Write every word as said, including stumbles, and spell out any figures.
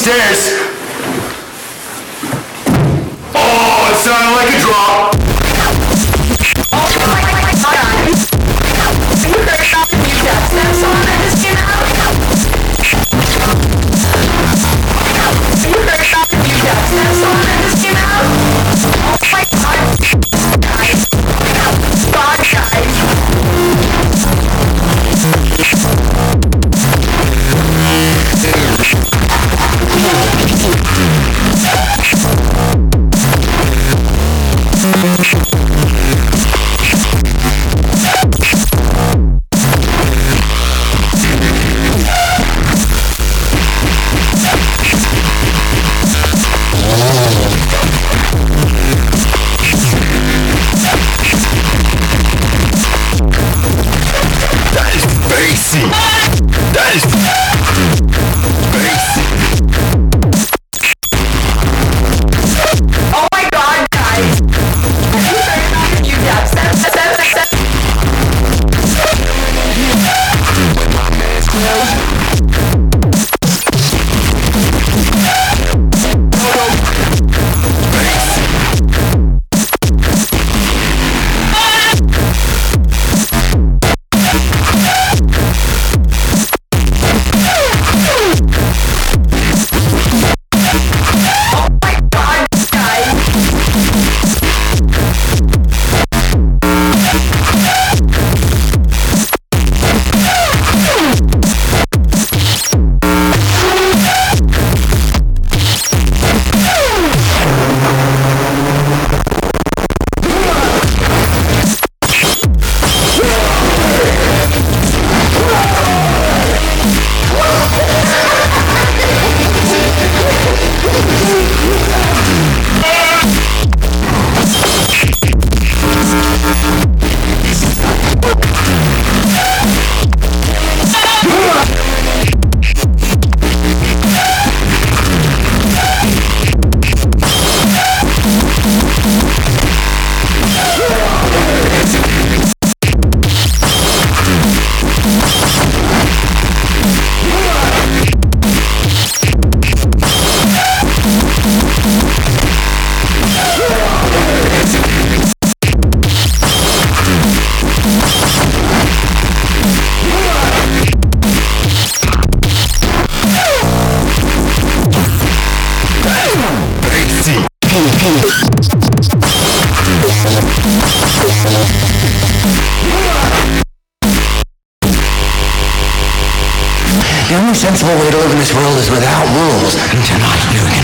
stairs. Oh, it sounded like a drop. Oh my god. You heard about the new dubstep song that just came out? You heard about the new dubstep song that just came out? Oh my god. Guys. God, guys. That is bassy. That is bassy. Oh my god, guys. Have you heard about the new dubstep? The only sensible way to live in this world is without rules. And tonight you